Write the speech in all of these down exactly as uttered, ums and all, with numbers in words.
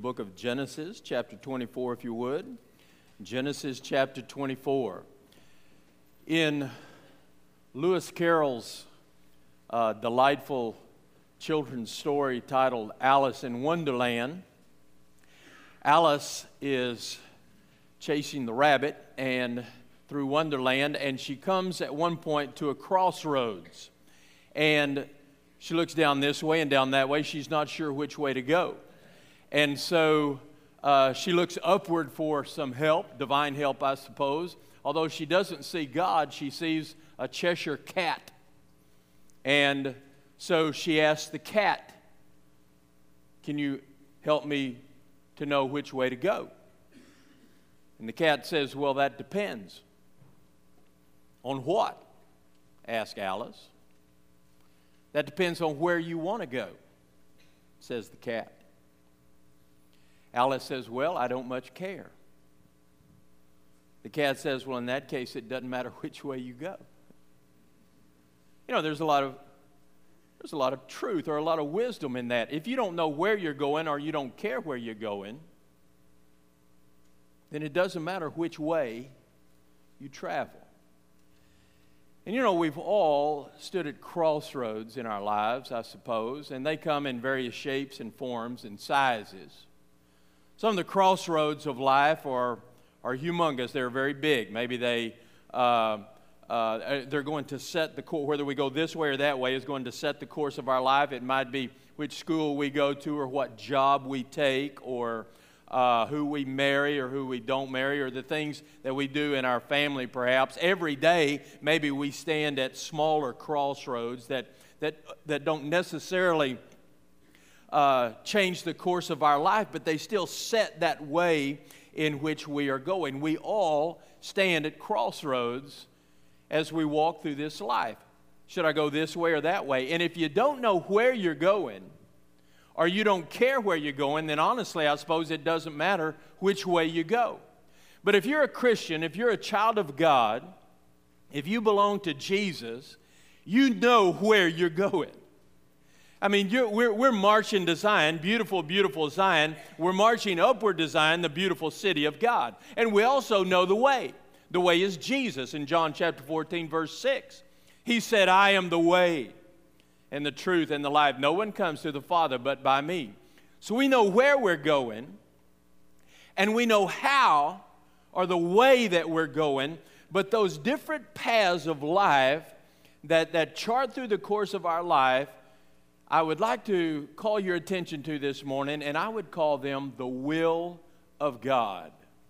book of Genesis, chapter twenty-four, if you would. Genesis chapter twenty-four. In Lewis Carroll's uh, delightful children's story titled Alice in Wonderland, Alice is chasing the rabbit and through Wonderland, and she comes at one point to a crossroads. And she looks down this way and down that way. She's not sure which way to go. And so uh, she looks upward for some help, divine help, I suppose. Although she doesn't see God, she sees a Cheshire cat. And so she asks the cat, "Can you help me to know which way to go?" And the cat says, "Well, that depends." "On what?" asked Alice. "That depends on where you want to go," says the cat. Alice says, "Well, I don't much care." The cat says, "Well, in that case, it doesn't matter which way you go." You know, there's a lot of there's a lot of truth or a lot of wisdom in that. If you don't know where you're going or you don't care where you're going, then it doesn't matter which way you travel. And you know, we've all stood at crossroads in our lives, I suppose, and they come in various shapes and forms and sizes. Some of the crossroads of life are, are humongous. They're very big. Maybe they, uh, uh, they're going to set the course, whether we go this way or that way is going to set the course of our life. It might be which school we go to or what job we take or Uh, who we marry or who we don't marry, or the things that we do in our family perhaps. Every day, maybe we stand at smaller crossroads that, that, that don't necessarily uh, change the course of our life, but they still set that way in which we are going. We all stand at crossroads as we walk through this life. Should I go this way or that way? And if you don't know where you're going, or you don't care where you're going, then honestly, I suppose it doesn't matter which way you go. But if you're a Christian, if you're a child of God, if you belong to Jesus, you know where you're going. I mean, you're, we're, we're marching to Zion, beautiful, beautiful Zion. We're marching upward to Zion, the beautiful city of God. And we also know the way. The way is Jesus. In John chapter fourteen, verse six, He said, "I am the way and the truth and the life. No one comes to the Father but by me." So we know where we're going, and we know how, or the way that we're going, but those different paths of life that, that chart through the course of our life, I would like to call your attention to this morning, and I would call them the will of God.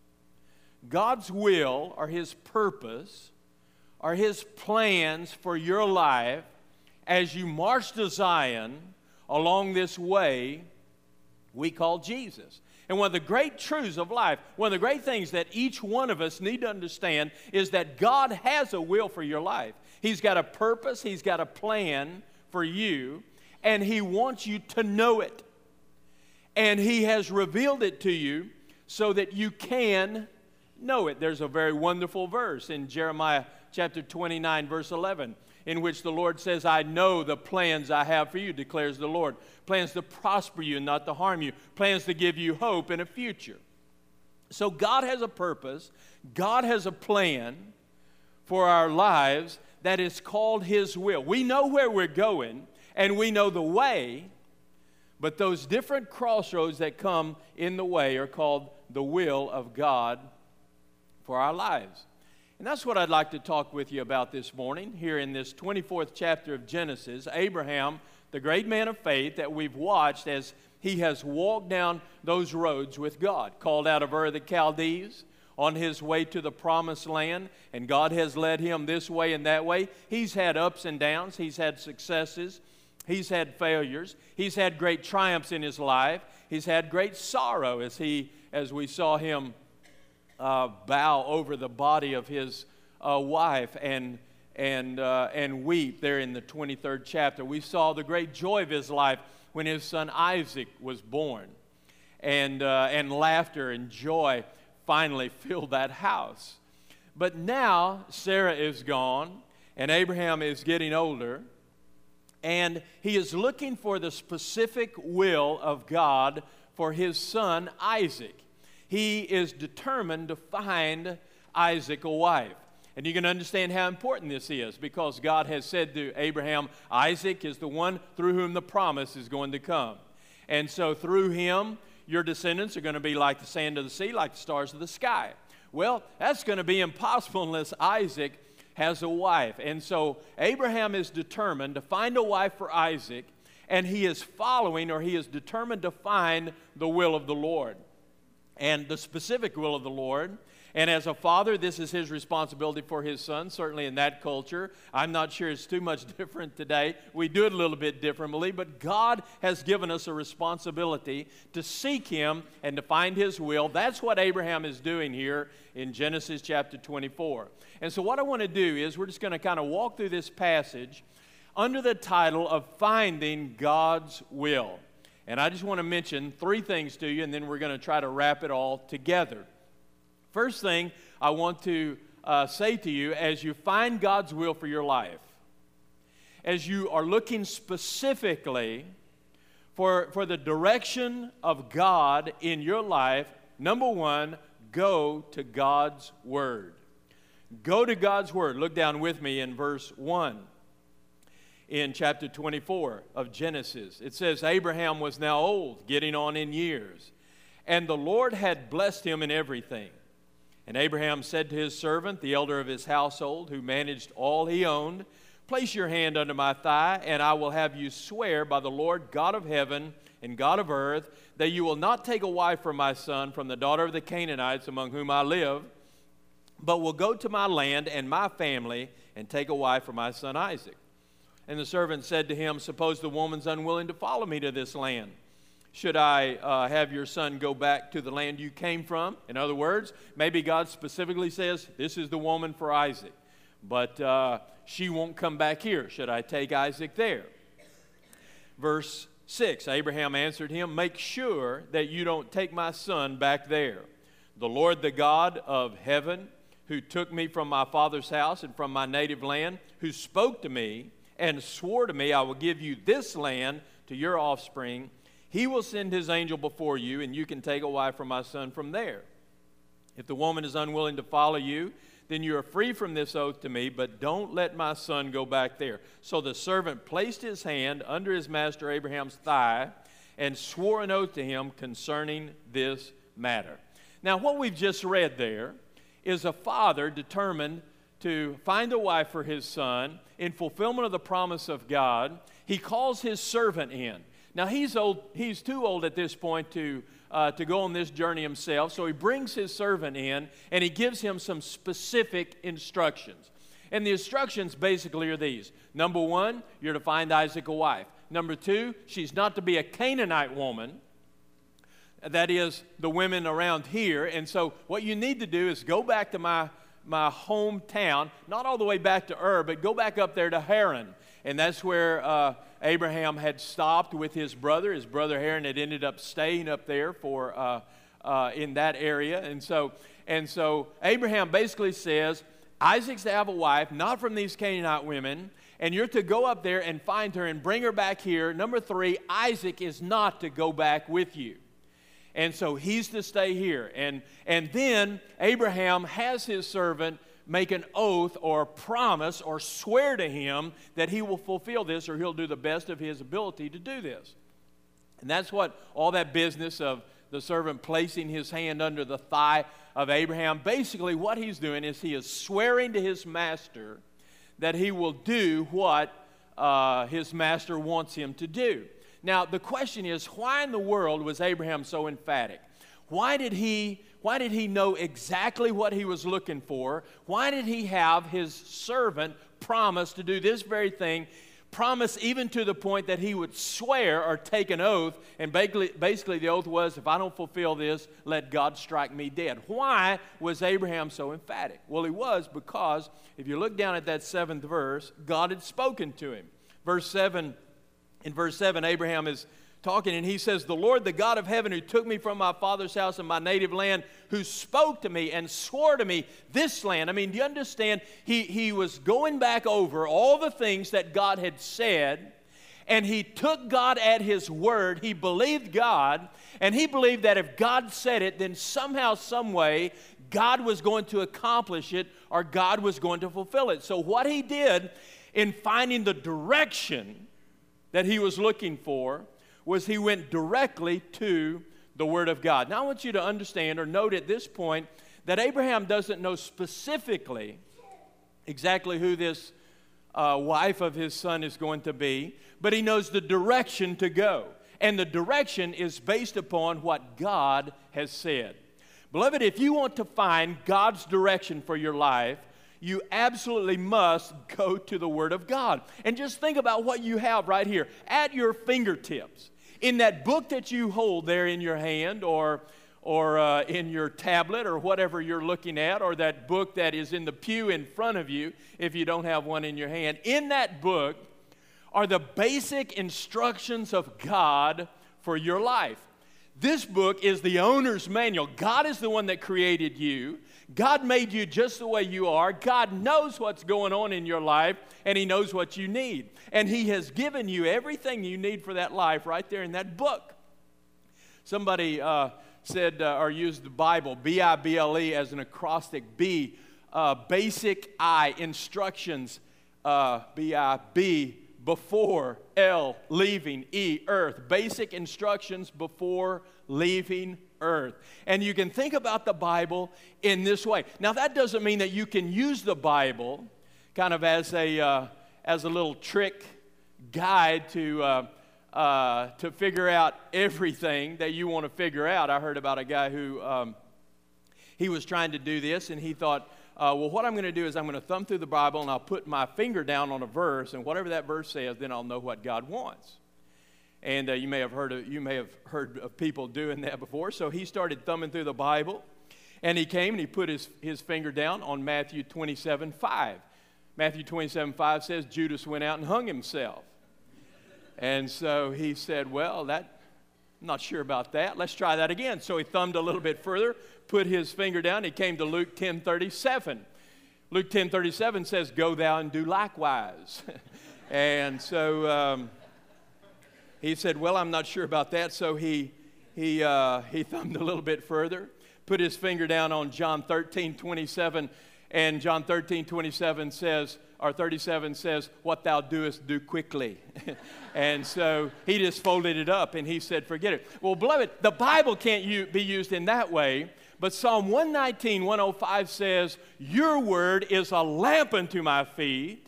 God's will, or His purpose, or His plans for your life as you march to Zion along this way we call Jesus. And one of the great truths of life, one of the great things that each one of us need to understand is that God has a will for your life. He's got a purpose, He's got a plan for you, and He wants you to know it. And He has revealed it to you so that you can know it. There's a very wonderful verse in Jeremiah chapter twenty-nine, verse eleven. In which the Lord says, "I know the plans I have for you," declares the Lord. Plans to prosper you and not to harm you. Plans to give you hope and a future. So God has a purpose. God has a plan for our lives that is called His will. We know where we're going and we know the way, but those different crossroads that come in the way are called the will of God for our lives. And that's what I'd like to talk with you about this morning, here in this twenty-fourth chapter of Genesis. Abraham, the great man of faith that we've watched as he has walked down those roads with God, called out of Ur of the Chaldees, on his way to the promised land, and God has led him this way and that way. He's had ups and downs, he's had successes, he's had failures, he's had great triumphs in his life, he's had great sorrow as he, as we saw him Uh, bow over the body of his uh, wife and and uh, and weep there in the twenty-third chapter. We saw the great joy of his life when his son Isaac was born, and uh, and laughter and joy finally filled that house. But now Sarah is gone, and Abraham is getting older, and he is looking for the specific will of God for his son Isaac. He is determined to find Isaac a wife. And you can understand how important this is, because God has said to Abraham, Isaac is the one through whom the promise is going to come. And so through him, your descendants are going to be like the sand of the sea, like the stars of the sky. Well, that's going to be impossible unless Isaac has a wife. And so Abraham is determined to find a wife for Isaac, and he is following, or he is determined to find the will of the Lord, and the specific will of the Lord. And as a father, this is his responsibility for his son, certainly in that culture. I'm not sure it's too much different today. We do it a little bit differently, but God has given us a responsibility to seek him and to find his will. That's what Abraham is doing here in Genesis chapter twenty-four. And so what I want to do is we're just going to kind of walk through this passage under the title of Finding God's Will. And I just want to mention three things to you, and then we're going to try to wrap it all together. First thing I want to uh, say to you, as you find God's will for your life, as you are looking specifically for, for the direction of God in your life, number one, go to God's Word. Go to God's Word. Look down with me in verse one in chapter twenty-four of Genesis. It says, Abraham was now old, getting on in years, and the Lord had blessed him in everything. And Abraham said to his servant, the elder of his household, who managed all he owned, place your hand under my thigh, and I will have you swear by the Lord God of heaven and God of earth, that you will not take a wife for my son from the daughter of the Canaanites among whom I live, but will go to my land and my family and take a wife for my son Isaac. And the servant said to him, suppose the woman's unwilling to follow me to this land. Should I uh, have your son go back to the land you came from? In other words, maybe God specifically says, this is the woman for Isaac, but uh, she won't come back here. Should I take Isaac there? Verse six, Abraham answered him, make sure that you don't take my son back there. The Lord, the God of heaven, who took me from my father's house and from my native land, who spoke to me and swore to me, I will give you this land to your offspring. He will send his angel before you, and you can take a wife for my son from there. If the woman is unwilling to follow you, then you are free from this oath to me, but don't let my son go back there. So the servant placed his hand under his master Abraham's thigh and swore an oath to him concerning this matter. Now, what we've just read there is a father determined to find a wife for his son in fulfillment of the promise of God. He calls his servant in. Now, he's old. He's too old at this point to, uh, to go on this journey himself, so he brings his servant in, and he gives him some specific instructions. And the instructions basically are these. Number one, you're to find Isaac a wife. Number two, she's not to be a Canaanite woman. That is, the women around here. And so what you need to do is go back to my, my hometown, not all the way back to Ur, but go back up there to Haran. And that's where uh, Abraham had stopped with his brother. His brother Haran had ended up staying up there for uh, uh, in that area. And so, and so Abraham basically says, Isaac's to have a wife, not from these Canaanite women, and you're to go up there and find her and bring her back here. Number three, Isaac is not to go back with you. And so he's to stay here. And, and then Abraham has his servant make an oath or promise or swear to him that he will fulfill this, or he'll do the best of his ability to do this. And that's what all that business of the servant placing his hand under the thigh of Abraham, basically what he's doing is he is swearing to his master that he will do what uh, his master wants him to do. Now, the question is, why in the world was Abraham so emphatic? Why did he, why did he know exactly what he was looking for? Why did he have his servant promise to do this very thing, promise even to the point that he would swear or take an oath, and basically, basically the oath was, if I don't fulfill this, let God strike me dead. Why was Abraham so emphatic? Well, he was because, if you look down at that seventh verse, God had spoken to him. Verse seven, in verse seven, Abraham is talking, and he says, the Lord, the God of heaven, who took me from my father's house and my native land, who spoke to me and swore to me this land. I mean, do you understand? He, he was going back over all the things that God had said, And he took God at his word. He believed God, and he believed that if God said it, then somehow, some way, God was going to accomplish it, or God was going to fulfill it. So what he did in finding the direction that he was looking for was he went directly to the Word of God. Now I want you to understand or note at this point that Abraham doesn't know specifically exactly who this uh, wife of his son is going to be, but he knows the direction to go. And the direction is based upon what God has said. Beloved, if you want to find God's direction for your life, you absolutely must go to the Word of God. And just think about what you have right here at your fingertips. In that book that you hold there in your hand, or, or uh, in your tablet, or whatever you're looking at, or that book that is in the pew in front of you if you don't have one in your hand, in that book are the basic instructions of God for your life. This book is the owner's manual. God is the one that created you. God made you just the way you are. God knows what's going on in your life, and He knows what you need. And He has given you everything you need for that life right there in that book. Somebody uh, said uh, or used the Bible, B I B L E, as an acrostic. B, uh, basic. I, instructions. Uh, B I B, before. L, leaving. E, earth. Basic instructions before leaving earth. And you can think about the Bible in this way. Now, that doesn't mean that you can use the Bible kind of as a uh, as a little trick guide to uh, uh, to figure out everything that you want to figure out. I heard about a guy who um, he was trying to do this, and he thought, Uh, well, what I'm going to do is I'm going to thumb through the Bible, and I'll put my finger down on a verse, and whatever that verse says, then I'll know what God wants. And uh, you may have heard of, you may have heard of people doing that before. So he started thumbing through the Bible, and he came and he put his, his finger down on Matthew twenty-seven five. Matthew twenty-seven five says Judas went out and hung himself. And so he said, well, that I'm not sure about that. Let's try that again. So he thumbed a little bit further, put his finger down. He came to Luke ten thirty-seven. Luke ten thirty-seven says, go thou and do likewise. And so um, he said, well, I'm not sure about that. So he, he, uh, he thumbed a little bit further, put his finger down on John thirteen twenty-seven. And John thirteen twenty-seven says, or thirty-seven says, what thou doest, do quickly. And so he just folded it up and he said, forget it. Well, beloved, the Bible can't u- be used in that way, but Psalm one nineteen, one oh five says, your word is a lamp unto my feet.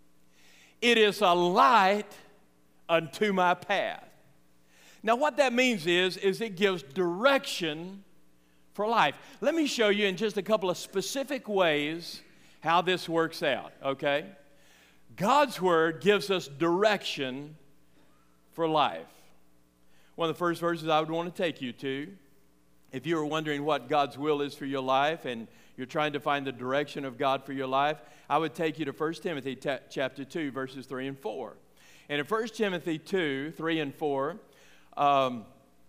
It is a light unto my path. Now, what that means is, is it gives direction for life. Let me show you in just a couple of specific ways how this works out, okay? God's Word gives us direction for life. One of the first verses I would want to take you to, if you were wondering what God's will is for your life and you're trying to find the direction of God for your life, I would take you to First Timothy t- chapter two, verses three and four. And in First Timothy two, three and four, um,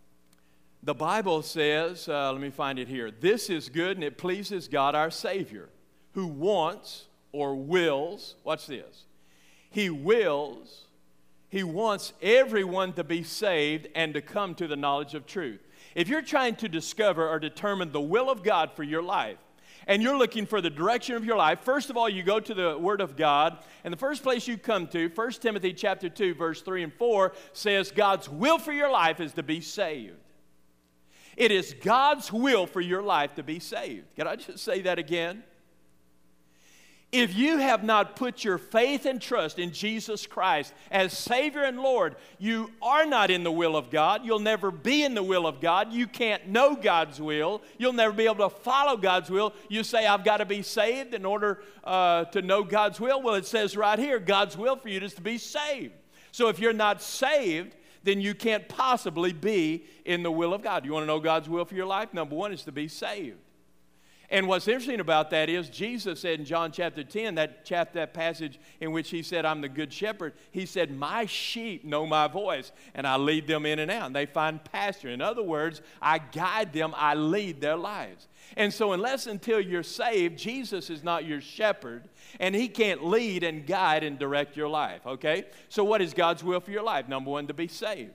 the Bible says, uh, let me find it here, this is good and it pleases God our Savior, who wants or wills, watch this, He wills, He wants everyone to be saved and to come to the knowledge of truth. If you're trying to discover or determine the will of God for your life, and you're looking for the direction of your life, first of all, you go to the Word of God, and the first place you come to, First Timothy chapter two, verse three and four, says God's will for your life is to be saved. It is God's will for your life to be saved. Can I just say that again? If you have not put your faith and trust in Jesus Christ as Savior and Lord, you are not in the will of God. You'll never be in the will of God. You can't know God's will. You'll never be able to follow God's will. You say, I've got to be saved in order uh, to know God's will. Well, it says right here, God's will for you is to be saved. So if you're not saved, then you can't possibly be in the will of God. You want to know God's will for your life? Number one is to be saved. And what's interesting about that is Jesus said in John chapter ten, that, chap, that passage in which he said, I'm the good shepherd, he said, my sheep know my voice, and I lead them in and out, and they find pasture. In other words, I guide them, I lead their lives. And so unless until you're saved, Jesus is not your shepherd, and he can't lead and guide and direct your life, okay? So what is God's will for your life? Number one, to be saved.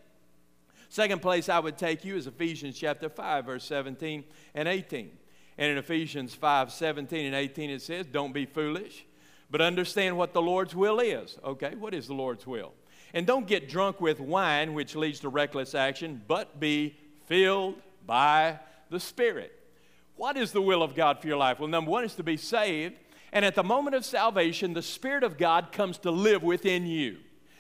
Second place I would take you is Ephesians chapter five, verse seventeen and eighteen. And in Ephesians five, seventeen and eighteen, it says, don't be foolish, but understand what the Lord's will is. Okay, what is the Lord's will? And don't get drunk with wine, which leads to reckless action, but be filled by the Spirit. What is the will of God for your life? Well, number one is to be saved. And at the moment of salvation, the Spirit of God comes to live within you.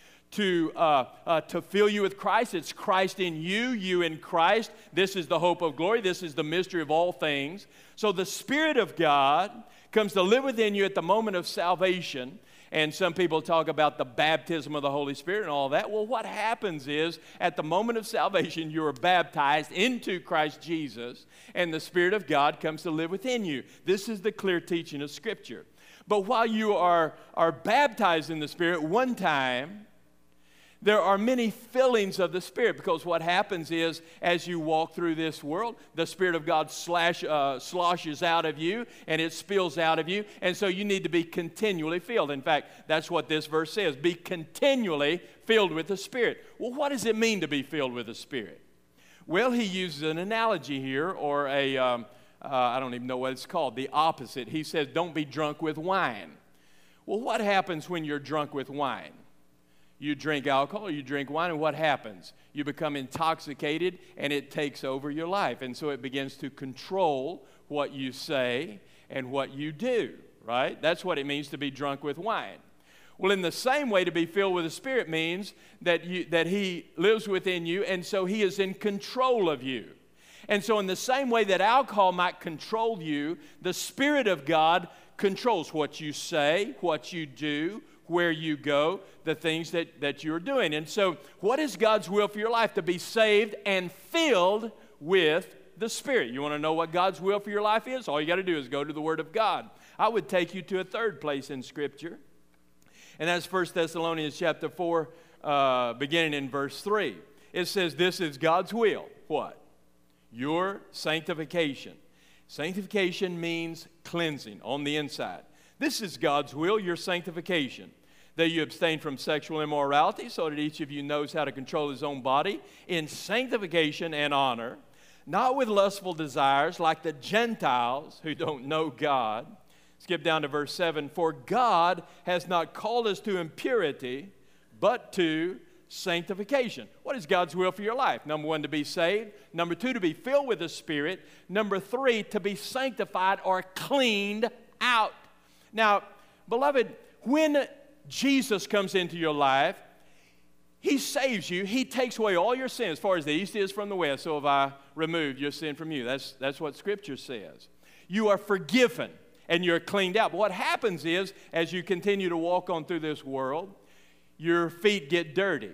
To, uh, uh, to fill you with Christ. It's Christ in you, you in Christ. This is the hope of glory. This is the mystery of all things. So the Spirit of God comes to live within you at the moment of salvation. And some people talk about the baptism of the Holy Spirit and all that. Well, what happens is at the moment of salvation, you are baptized into Christ Jesus, and the Spirit of God comes to live within you. This is the clear teaching of Scripture. But while you are, are baptized in the Spirit, one time, there are many fillings of the Spirit, because what happens is as you walk through this world, the Spirit of God slash, uh, sloshes out of you and it spills out of you, and so you need to be continually filled. In fact, that's what this verse says, be continually filled with the Spirit. Well, what does it mean to be filled with the Spirit? Well, he uses an analogy here, or a, um, uh, I don't even know what it's called, the opposite. He says, don't be drunk with wine. Well, what happens when you're drunk with wine? You drink alcohol, you drink wine, and what happens? You become intoxicated, and it takes over your life. And so it begins to control what you say and what you do, right? That's what it means to be drunk with wine. Well, in the same way, to be filled with the Spirit means that, you, that He lives within you, and so He is in control of you. And so in the same way that alcohol might control you, the Spirit of God controls what you say, what you do, where you go, the things that, that you're doing. And so what is God's will for your life? To be saved and filled with the Spirit. You want to know what God's will for your life is? All you got to do is go to the Word of God. I would take you to a third place in Scripture, and that's First Thessalonians chapter four, uh, beginning in verse three. It says, this is God's will. What? Your sanctification. Sanctification means cleansing on the inside. This is God's will, your sanctification, that you abstain from sexual immorality, so that each of you knows how to control his own body in sanctification and honor, not with lustful desires like the Gentiles who don't know God. Skip down to verse seven. For God has not called us to impurity, but to sanctification. What is God's will for your life? Number one, to be saved. Number two, to be filled with the Spirit. Number three, to be sanctified or cleaned out. Now, beloved, when Jesus comes into your life, He saves you. He takes away all your sins. As far as the east is from the west, so have I removed your sin from you. That's, that's what Scripture says. You are forgiven and you're cleaned out. But what happens is, as you continue to walk on through this world, your feet get dirty.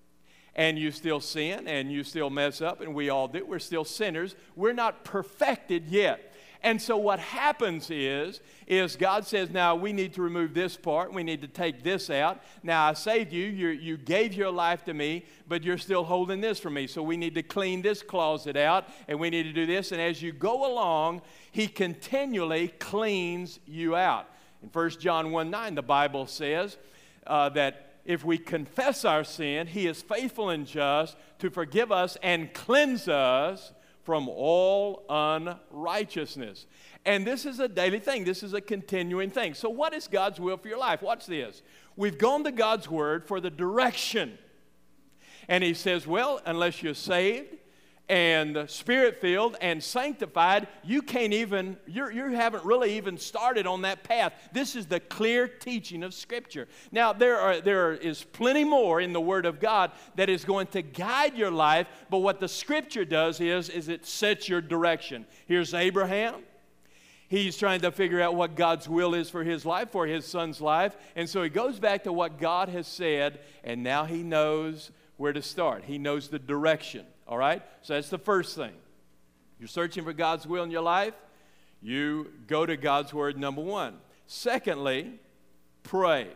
And you still sin and you still mess up, and we all do. We're still sinners. We're not perfected yet. And so what happens is, is God says, now we need to remove this part. We need to take this out. Now I saved you. You you gave your life to me, but you're still holding this from me. So we need to clean this closet out, and we need to do this. And as you go along, He continually cleans you out. In First John one nine, the Bible says uh, that if we confess our sin, He is faithful and just to forgive us and cleanse us from all unrighteousness. And this is a daily thing. This is a continuing thing. So what is God's will for your life? Watch this. We've gone to God's Word for the direction. And He says, well, unless you're saved and Spirit-filled and sanctified, you can't even, you're, you haven't really even started on that path. This is the clear teaching of Scripture. Now, there are there is plenty more in the Word of God that is going to guide your life, but what the Scripture does is, is it sets your direction. Here's Abraham. He's trying to figure out what God's will is for his life, for his son's life, and so he goes back to what God has said, and now he knows where to start. He knows the direction. All right? So that's the first thing. You're searching for God's will in your life. You go to God's Word, number one. Secondly, pray.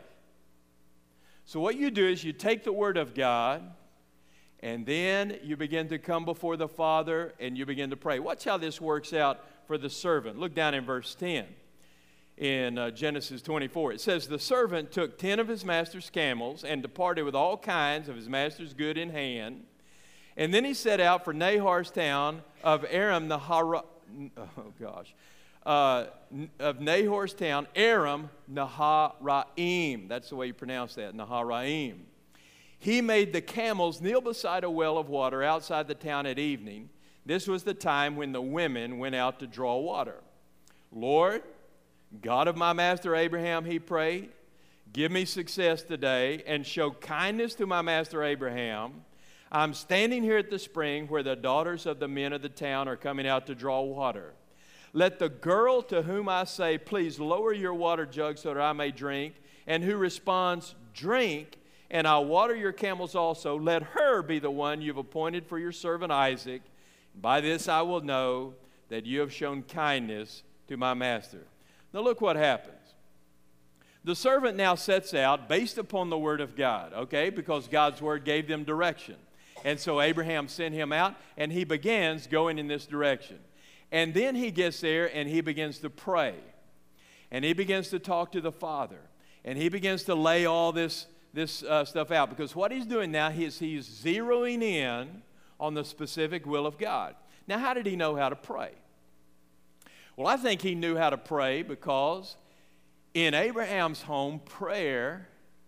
So what you do is you take the Word of God, and then you begin to come before the Father, and you begin to pray. Watch how this works out for the servant. Look down in verse ten in uh, Genesis twenty-four. It says, the servant took ten of his master's camels and departed with all kinds of his master's good in hand. And then he set out for Nahor's town of Aram Nahara, oh gosh, uh, of Nahor's town, Aram Naharaim. That's the way you pronounce that, Naharaim. He made the camels kneel beside a well of water outside the town at evening. This was the time when the women went out to draw water. Lord, God of my master Abraham, he prayed, give me success today and show kindness to my master Abraham. I'm standing here at the spring where the daughters of the men of the town are coming out to draw water. Let the girl to whom I say, please lower your water jug so that I may drink, and who responds, drink, and I'll water your camels also, let her be the one you've appointed for your servant Isaac. By this I will know that you have shown kindness to my master. Now look what happens. The servant now sets out based upon the word of God, okay, because God's word gave them direction. And so Abraham sent him out, and he begins going in this direction. And then he gets there, and he begins to pray. And he begins to talk to the Father. And he begins to lay all this, this uh, stuff out. Because what he's doing now is he's zeroing in on the specific will of God. Now, how did he know how to pray? Well, I think he knew how to pray because in Abraham's home, prayer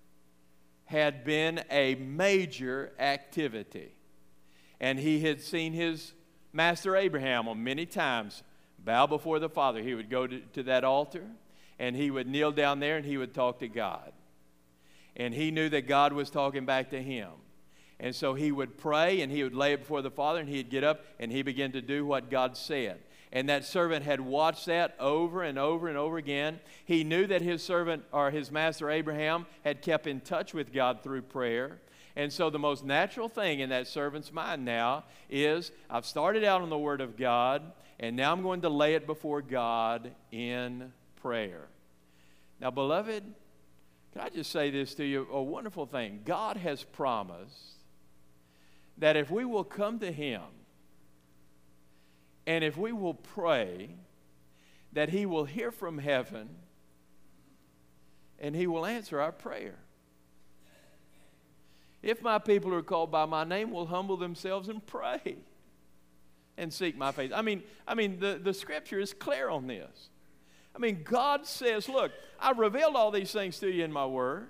had been a major activity. And he had seen his master Abraham on many times bow before the Father. He would go to, to that altar, and he would kneel down there, and he would talk to God. And he knew that God was talking back to him. And so he would pray, and he would lay it before the Father, and he'd get up, and he began to do what God said. And that servant had watched that over and over and over again. He knew that his servant, or his master Abraham, had kept in touch with God through prayer. And so the most natural thing in that servant's mind now is, I've started out on the Word of God, and now I'm going to lay it before God in prayer. Now, beloved, can I just say this to you? A wonderful thing. God has promised that if we will come to Him, and if we will pray, that He will hear from heaven and He will answer our prayer. If my people who are called by my name will humble themselves and pray and seek my face. I mean, I mean the, the scripture is clear on this. I mean, God says, look, I revealed all these things to you in my word,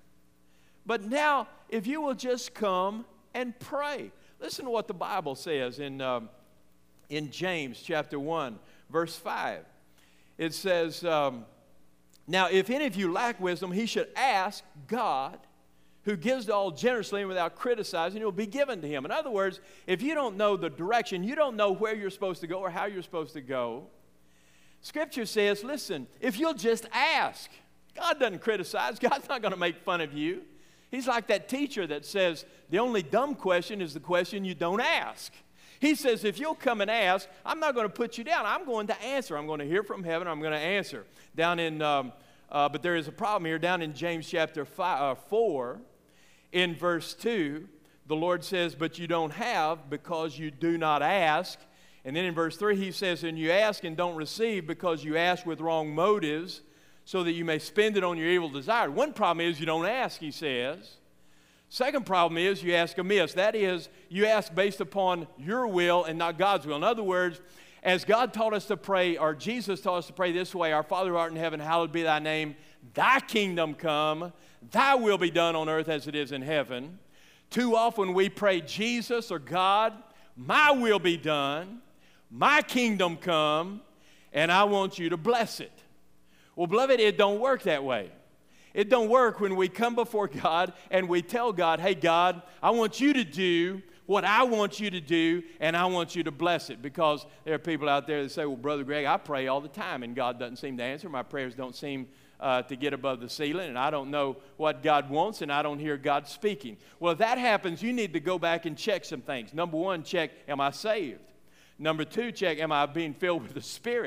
but now if you will just come and pray. Listen to what the Bible says in um, in James chapter one, verse five. It says, um, now if any of you lack wisdom, he should ask God, who gives to all generously and without criticizing, it will be given to him. In other words, if you don't know the direction, you don't know where you're supposed to go or how you're supposed to go, Scripture says, listen, if you'll just ask, God doesn't criticize. God's not going to make fun of you. He's like that teacher that says, the only dumb question is the question you don't ask. He says, if you'll come and ask, I'm not going to put you down. I'm going to answer. I'm going to hear from heaven. I'm going to answer. Down in, um, uh, but there is a problem here. Down in James chapter five, uh, four, in verse two, the Lord says, but you don't have because you do not ask. And then in verse three, he says, and you ask and don't receive because you ask with wrong motives so that you may spend it on your evil desire. One problem is you don't ask, he says. Second problem is you ask amiss. That is, you ask based upon your will and not God's will. In other words, as God taught us to pray, or Jesus taught us to pray this way, our Father who art in heaven, hallowed be thy name. Thy kingdom come, thy will be done on earth as it is in heaven. Too often we pray, Jesus or God, my will be done, my kingdom come, and I want you to bless it. Well, beloved, it don't work that way. It don't work when we come before God and we tell God, hey, God, I want you to do what I want you to do, and I want you to bless it. Because there are people out there that say, well, Brother Greg, I pray all the time, and God doesn't seem to answer. My prayers don't seem uh, to get above the ceiling, and I don't know what God wants, and I don't hear God speaking. Well, if that happens, you need to go back and check some things. Number one, check, am I saved? Number two, check, am I being filled with the Spirit?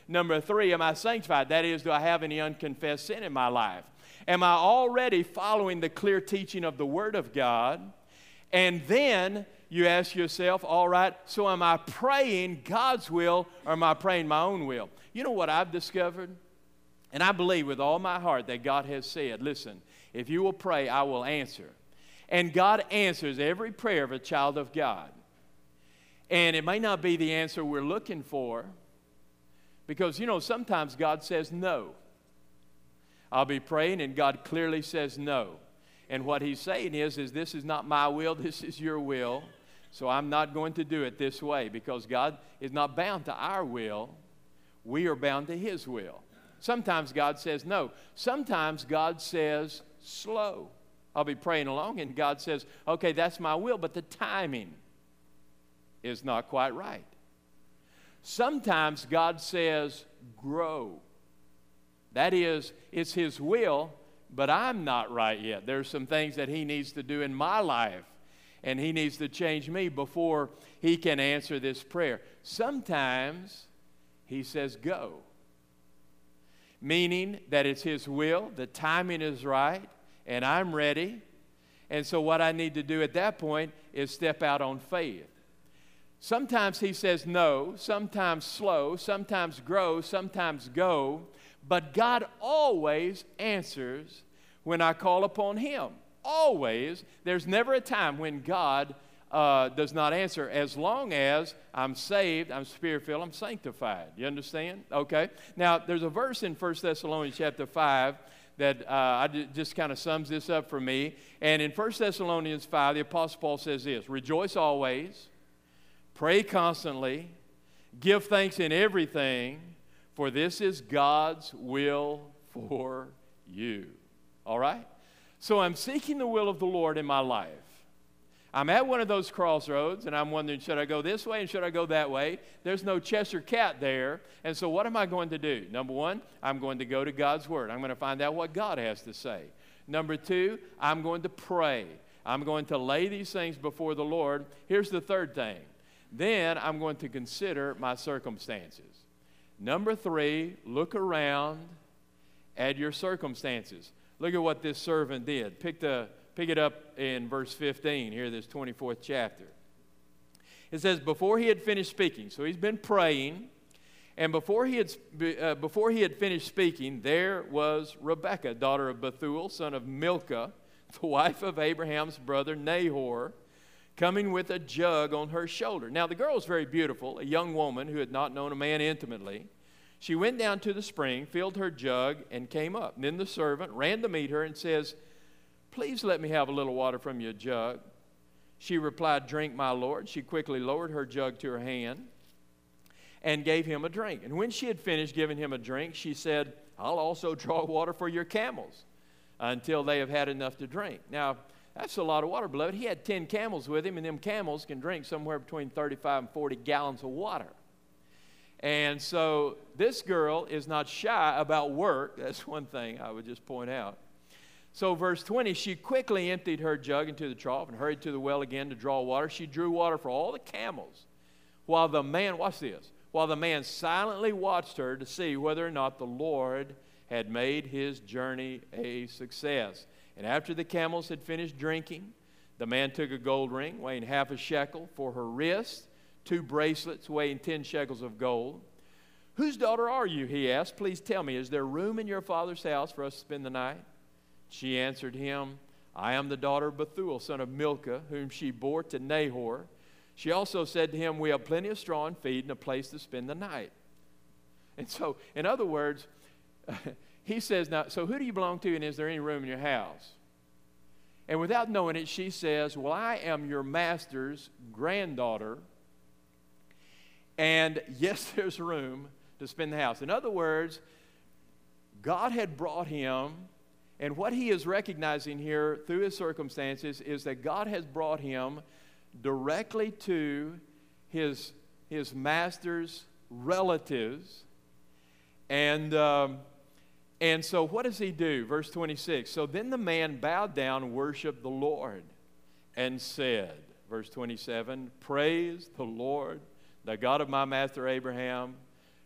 Number three, am I sanctified? That is, do I have any unconfessed sin in my life? Am I already following the clear teaching of the Word of God? And then you ask yourself, all right, so am I praying God's will or am I praying my own will? You know what I've discovered? And I believe with all my heart that God has said, listen, if you will pray, I will answer. And God answers every prayer of a child of God. And it may not be the answer we're looking for, because, you know, sometimes God says no. I'll be praying and God clearly says no. And what he's saying is, is this is not my will, this is your will. So I'm not going to do it this way, because God is not bound to our will. We are bound to his will. Sometimes God says no. Sometimes God says slow. I'll be praying along and God says, okay, that's my will, but the timing is not quite right. Sometimes God says grow. That is, it's his will, but I'm not right yet. There's some things that he needs to do in my life, and he needs to change me before he can answer this prayer. Sometimes he says go, meaning that it's his will, the timing is right, and I'm ready. And so what I need to do at that point is step out on faith. Sometimes he says no, sometimes slow, sometimes grow, sometimes go, but God always answers when I call upon him. Always. There's never a time when God uh, does not answer, as long as I'm saved, I'm spirit-filled, I'm sanctified. You understand? Okay. Now, there's a verse in First Thessalonians chapter five that uh, I d- just kind of sums this up for me. And in First Thessalonians five, the Apostle Paul says this: rejoice always, pray constantly, give thanks in everything, for this is God's will for you. All right? So I'm seeking the will of the Lord in my life. I'm at one of those crossroads, and I'm wondering, should I go this way and should I go that way? There's no Cheshire Cat there. And so what am I going to do? Number one, I'm going to go to God's Word. I'm going to find out what God has to say. Number two, I'm going to pray. I'm going to lay these things before the Lord. Here's the third thing. Then I'm going to consider my circumstances. Number three, look around at your circumstances. Look at what this servant did. Pick, the, pick it up in verse fifteen, here, this twenty-fourth chapter. It says, before he had finished speaking, so he's been praying, and before he had, uh, before he had finished speaking, there was Rebekah, daughter of Bethuel, son of Milcah, the wife of Abraham's brother Nahor, coming with a jug on her shoulder. Now, the girl was very beautiful, a young woman who had not known a man intimately. She went down to the spring, filled her jug, and came up. And then the servant ran to meet her and says, please let me have a little water from your jug. She replied, drink, my lord. She quickly lowered her jug to her hand and gave him a drink. And when she had finished giving him a drink, she said, I'll also draw water for your camels until they have had enough to drink. Now, that's a lot of water, beloved. He had ten camels with him, and them camels can drink somewhere between thirty-five and forty gallons of water. And so this girl is not shy about work. That's one thing I would just point out. So verse twenty, she quickly emptied her jug into the trough and hurried to the well again to draw water. She drew water for all the camels, while the man, watch this, while the man silently watched her to see whether or not the Lord had made his journey a success. And after the camels had finished drinking, the man took a gold ring weighing half a shekel for her wrist, two bracelets weighing ten shekels of gold. Whose daughter are you? He asked. Please tell me, is there room in your father's house for us to spend the night? She answered him, I am the daughter of Bethuel, son of Milcah, whom she bore to Nahor. She also said to him, we have plenty of straw and feed and a place to spend the night. And so, in other words, he says, now, so who do you belong to, and is there any room in your house? And without knowing it, she says, well, I am your master's granddaughter, and yes, there's room to spend the house. In other words, God had brought him, and what he is recognizing here through his circumstances is that God has brought him directly to his, his master's relatives. And, um, and so what does he do? Verse twenty-six, so then the man bowed down and worshiped the Lord and said, verse twenty-seven, praise the Lord, the God of my master Abraham,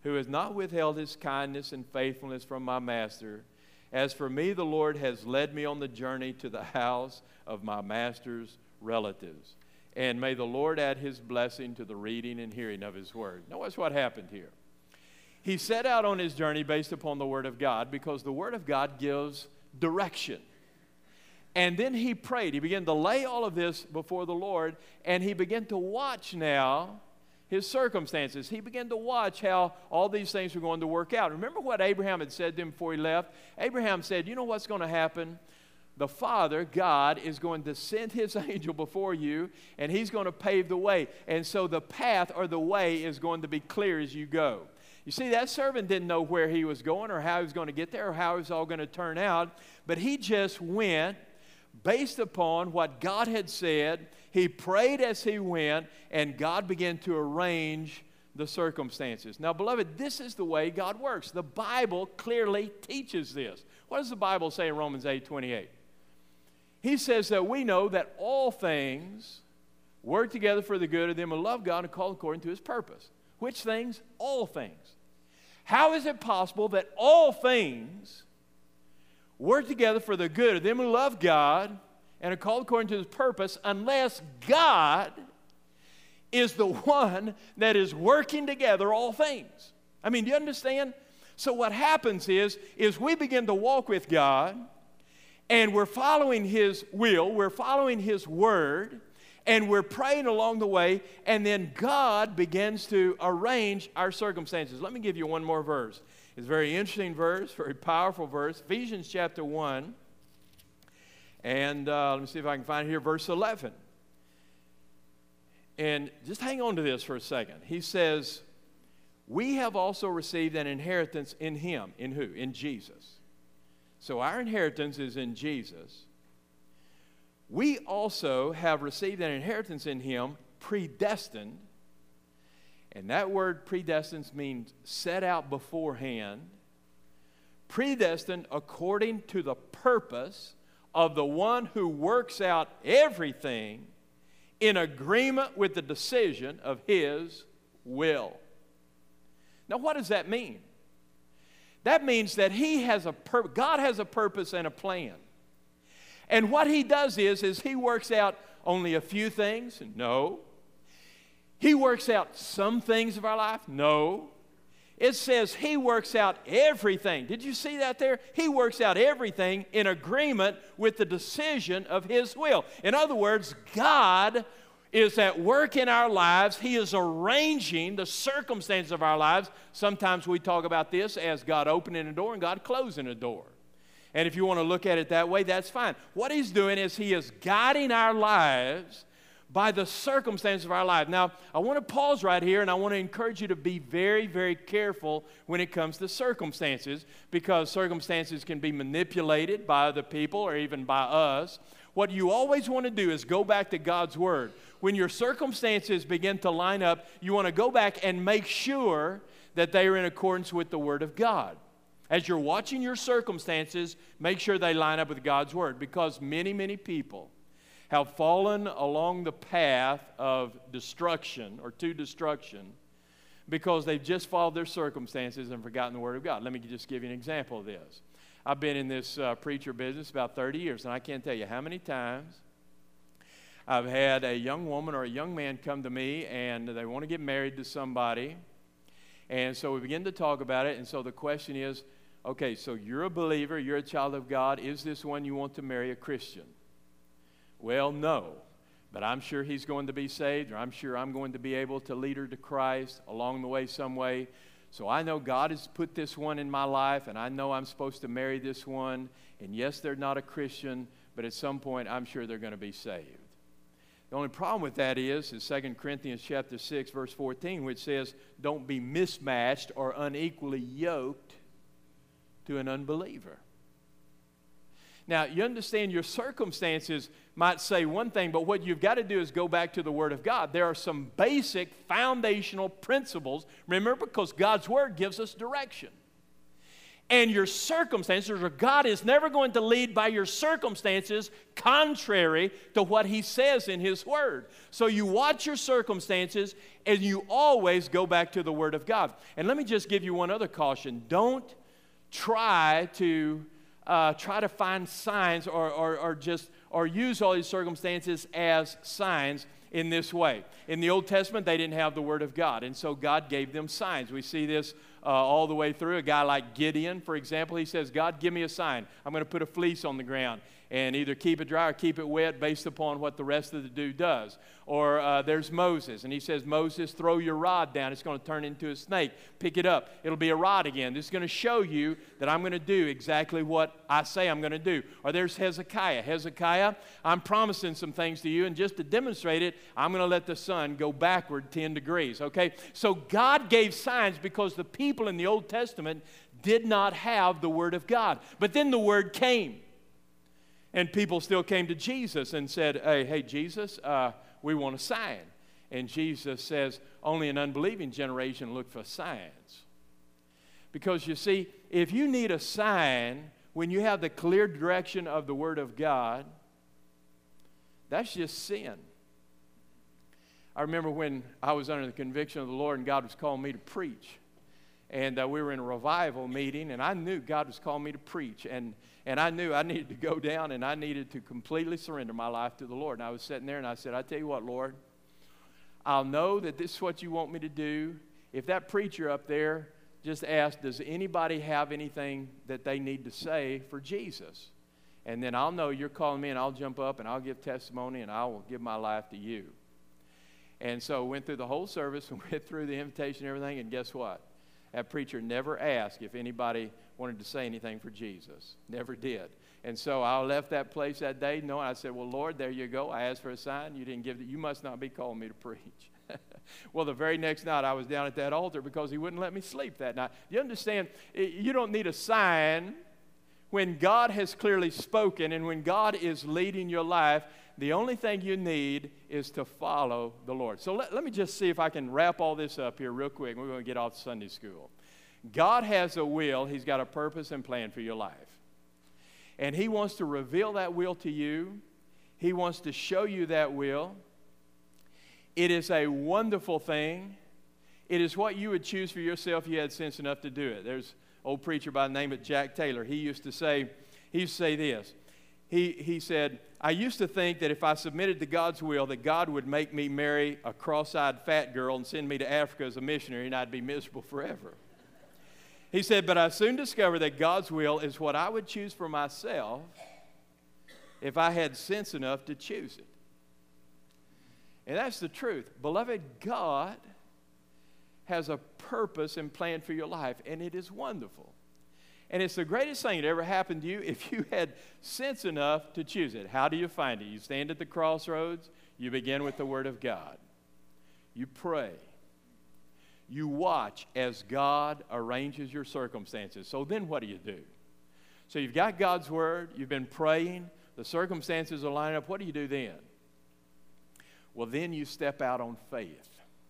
who has not withheld his kindness and faithfulness from my master. As for me, the Lord has led me on the journey to the house of my master's relatives. And may the Lord add his blessing to the reading and hearing of his word. Notice what happened here. He set out on his journey based upon the word of God, because the word of God gives direction. And then he prayed. He began to lay all of this before the Lord, and he began to watch now his circumstances. He began to watch how all these things were going to work out. Remember what Abraham had said to him before he left? Abraham said, you know what's going to happen? The Father, God, is going to send his angel before you, and he's going to pave the way. And so the path or the way is going to be clear as you go. You see, that servant didn't know where he was going or how he was going to get there or how it was all going to turn out, but he just went based upon what God had said. He prayed as he went, and God began to arrange the circumstances. Now, beloved, this is the way God works. The Bible clearly teaches this. What does the Bible say in Romans eight twenty-eight? He says that we know that all things work together for the good of them who love God and called according to his purpose. Which things? All things. How is it possible that all things work together for the good of them who love God and are called according to his purpose, unless God is the one that is working together all things? I mean, do you understand? So what happens is, is we begin to walk with God, and we're following his will, we're following his word, and we're praying along the way, and then God begins to arrange our circumstances. Let me give you one more verse. It's a very interesting verse, very powerful verse, Ephesians chapter one. And uh, let me see if I can find it here, verse eleven. And just hang on to this for a second. He says, we have also received an inheritance in him. In who? In Jesus. So our inheritance is in Jesus. We also have received an inheritance in him, predestined. And that word predestined means set out beforehand. Predestined according to the purpose of the one who works out everything in agreement with the decision of his will. Now, what does that mean? That means that he has a pur- God has a purpose and a plan. And what he does is, is he works out only a few things? No. He works out some things of our life? No. It says he works out everything. Did you see that there? He works out everything in agreement with the decision of his will. In other words, God is at work in our lives. He is arranging the circumstances of our lives. Sometimes we talk about this as God opening a door and God closing a door. And if you want to look at it that way, that's fine. What he's doing is he is guiding our lives by the circumstances of our life. Now, I want to pause right here, and I want to encourage you to be very, very careful when it comes to circumstances, because circumstances can be manipulated by other people or even by us. What you always want to do is go back to God's Word. When your circumstances begin to line up, you want to go back and make sure that they are in accordance with the Word of God. As you're watching your circumstances, make sure they line up with God's Word, because many, many people have fallen along the path of destruction or to destruction because they've just followed their circumstances and forgotten the Word of God. Let me just give you an example of this. I've been in this uh, preacher business about thirty years, and I can't tell you how many times I've had a young woman or a young man come to me, and they want to get married to somebody. And so we begin to talk about it, and so the question is, okay, so you're a believer, you're a child of God. Is this one you want to marry a Christian? Well, no, but I'm sure he's going to be saved, or I'm sure I'm going to be able to lead her to Christ along the way some way. So I know God has put this one in my life, and I know I'm supposed to marry this one. And yes, they're not a Christian, but at some point I'm sure they're going to be saved. The only problem with that is, is Second Corinthians chapter six, verse fourteen, which says, don't be mismatched or unequally yoked to an unbeliever. Now, you understand your circumstances might say one thing, but what you've got to do is go back to the Word of God. There are some basic foundational principles. Remember, because God's Word gives us direction. And your circumstances, or God is never going to lead by your circumstances contrary to what He says in His Word. So you watch your circumstances and you always go back to the Word of God. And let me just give you one other caution. Don't try to uh, try to find signs or, or, or just or use all these circumstances as signs in this way. In the Old Testament, they didn't have the Word of God, and so God gave them signs. We see this uh, all the way through. A guy like Gideon, for example, he says, God, give me a sign. I'm going to put a fleece on the ground and either keep it dry or keep it wet based upon what the rest of the dude does. Or uh, there's Moses, and he says, Moses, throw your rod down. It's going to turn into a snake. Pick it up. It'll be a rod again. This is going to show you that I'm going to do exactly what I say I'm going to do. Or there's Hezekiah. Hezekiah, I'm promising some things to you, and just to demonstrate it, I'm going to let the sun go backward ten degrees, okay? So God gave signs because the people in the Old Testament did not have the Word of God. But then the Word came. And people still came to Jesus and said, hey, hey, Jesus, uh, we want a sign. And Jesus says, only an unbelieving generation look for signs. Because you see, if you need a sign when you have the clear direction of the Word of God, that's just sin. I remember when I was under the conviction of the Lord and God was calling me to preach. And uh, we were in a revival meeting, and I knew God was calling me to preach. And, and I knew I needed to go down, and I needed to completely surrender my life to the Lord. And I was sitting there, and I said, I tell you what, Lord, I'll know that this is what you want me to do. If that preacher up there just asked, does anybody have anything that they need to say for Jesus? And then I'll know you're calling me, and I'll jump up, and I'll give testimony, and I will give my life to you. And so went through the whole service, and went through the invitation and everything, and guess what? That preacher never asked if anybody wanted to say anything for Jesus. Never did. And so I left that place that day knowing, I said, well, Lord, there you go. I asked for a sign. You didn't give it. You must not be calling me to preach. Well, the very next night I was down at that altar because He wouldn't let me sleep that night. You understand, you don't need a sign when God has clearly spoken and when God is leading your life. The only thing you need is to follow the Lord. So let, let me just see if I can wrap all this up here real quick. We're going to get off Sunday school. God has a will. He's got a purpose and plan for your life. And He wants to reveal that will to you. He wants to show you that will. It is a wonderful thing. It is what you would choose for yourself if you had sense enough to do it. There's an old preacher by the name of Jack Taylor. He used to say, he used to say this. He, he said, I used to think that if I submitted to God's will, that God would make me marry a cross-eyed fat girl and send me to Africa as a missionary, and I'd be miserable forever. He said, but I soon discovered that God's will is what I would choose for myself if I had sense enough to choose it. And that's the truth. Beloved, God has a purpose and plan for your life, and it is wonderful. And it's the greatest thing that ever happened to you if you had sense enough to choose it. How do you find it? You stand at the crossroads. You begin with the Word of God. You pray. You watch as God arranges your circumstances. So then what do you do? So you've got God's Word. You've been praying. The circumstances are lining up. What do you do then? Well, then you step out on faith.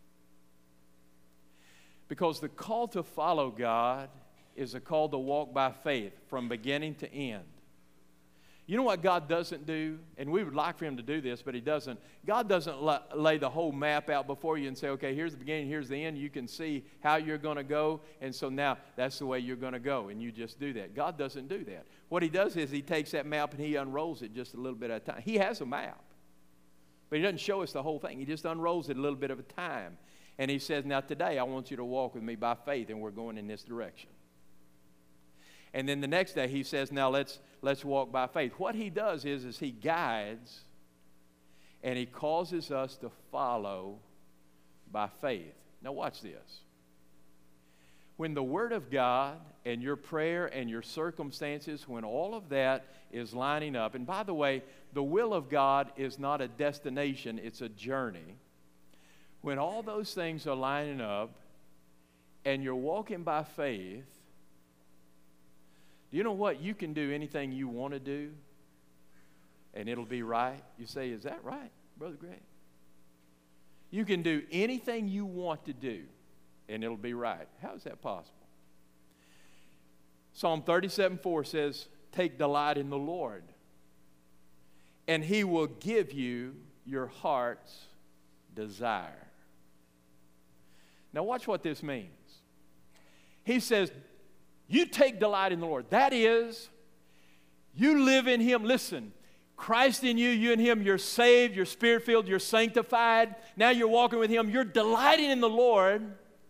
Because the call to follow God is a call to walk by faith from beginning to end. You know what God doesn't do? And we would like for Him to do this, but He doesn't. God doesn't la- lay the whole map out before you and say, okay, here's the beginning, here's the end. You can see how you're going to go, and so now that's the way you're going to go, and you just do that. God doesn't do that. What He does is He takes that map and He unrolls it just a little bit at a time. He has a map, but He doesn't show us the whole thing. He just unrolls it a little bit of a time. And He says, now today I want you to walk with me by faith, and we're going in this direction. And then the next day He says, now let's let's walk by faith. What He does is, is He guides and He causes us to follow by faith. Now watch this. When the Word of God and your prayer and your circumstances, when all of that is lining up, and by the way, the will of God is not a destination, it's a journey. When all those things are lining up and you're walking by faith, do you know what? You can do anything you want to do, and it'll be right. You say, is that right, Brother Greg? You can do anything you want to do, and it'll be right. How is that possible? Psalm thirty-seven four says, take delight in the Lord, and He will give you your heart's desire. Now watch what this means. He says, you take delight in the Lord. That is, you live in Him. Listen, Christ in you, you in Him, you're saved, you're Spirit-filled, you're sanctified. Now you're walking with Him. You're delighting in the Lord.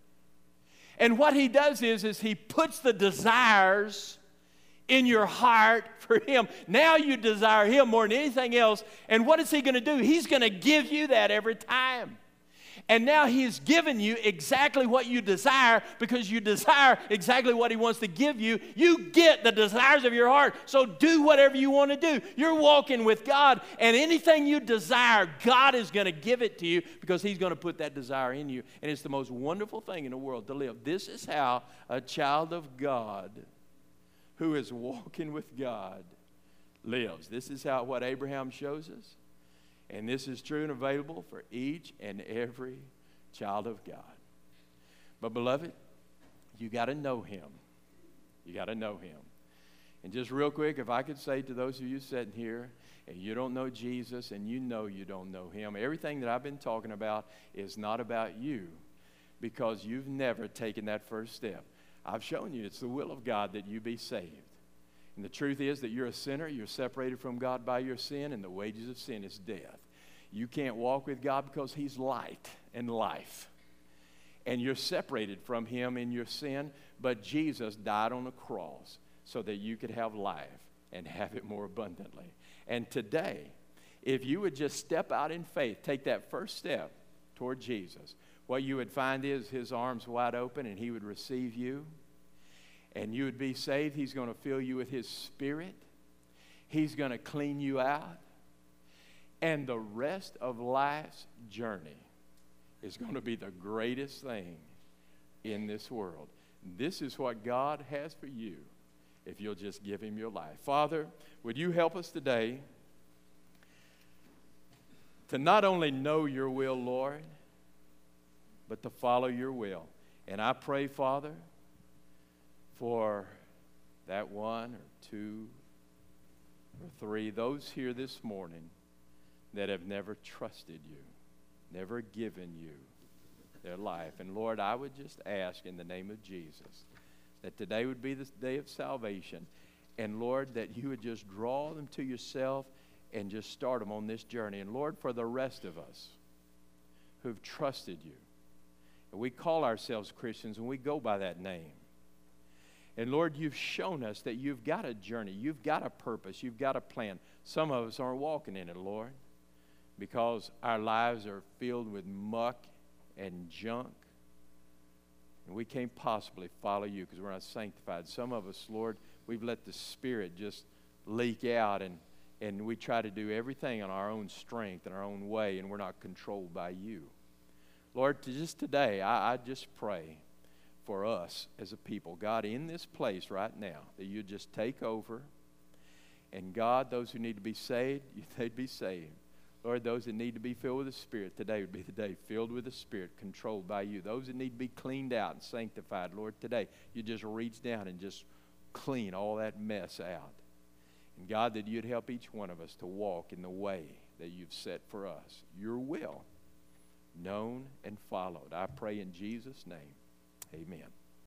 And what He does is, is He puts the desires in your heart for Him. Now you desire Him more than anything else. And what is He going to do? He's going to give you that every time. And now He's given you exactly what you desire, because you desire exactly what He wants to give you. You get the desires of your heart. So do whatever you want to do. You're walking with God, and anything you desire, God is going to give it to you, because He's going to put that desire in you. And it's the most wonderful thing in the world to live. This is how a child of God who is walking with God lives. This is how what Abraham shows us. And this is true and available for each and every child of God. But beloved, you got to know Him. You got to know Him. And just real quick, if I could say to those of you sitting here, and you don't know Jesus, and you know you don't know Him, everything that I've been talking about is not about you, because you've never taken that first step. I've shown you it's the will of God that you be saved. And the truth is that you're a sinner, you're separated from God by your sin, and the wages of sin is death. You can't walk with God because He's light and life. And you're separated from Him in your sin, but Jesus died on the cross so that you could have life and have it more abundantly. And today, if you would just step out in faith, take that first step toward Jesus, what you would find is His arms wide open, and He would receive you. And you would be saved. He's going to fill you with His Spirit. He's going to clean you out. And the rest of life's journey is going to be the greatest thing in this world. This is what God has for you if you'll just give Him your life. Father, would you help us today to not only know your will, Lord, but to follow your will. And I pray, Father, for that one or two or three, those here this morning that have never trusted you, never given you their life. And Lord, I would just ask in the name of Jesus that today would be the day of salvation. And Lord, that you would just draw them to yourself and just start them on this journey. And Lord, for the rest of us who've trusted you, and we call ourselves Christians and we go by that name. And Lord, you've shown us that you've got a journey, you've got a purpose, you've got a plan. Some of us aren't walking in it, Lord, because our lives are filled with muck and junk. And we can't possibly follow you because we're not sanctified. Some of us, Lord, we've let the Spirit just leak out, and, and we try to do everything on our own strength and our own way, and we're not controlled by you. Lord, to just today, I, I just pray for us as a people, God, in this place right now, that you just take over. And God, those who need to be saved, they'd be saved. Lord, those that need to be filled with the Spirit, today would be the day filled with the Spirit, controlled by you. Those that need to be cleaned out and sanctified, Lord, today you just reach down and just clean all that mess out. And God, that you'd help each one of us to walk in the way that you've set for us, your will, known and followed. I pray in Jesus' name. Amen.